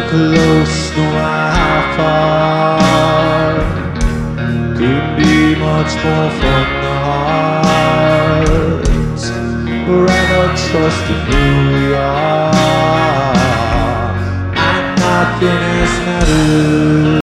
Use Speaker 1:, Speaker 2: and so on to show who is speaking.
Speaker 1: close, no matter how far. Couldn't be much more from the heart. Forever trust in who we are, and nothing else matters.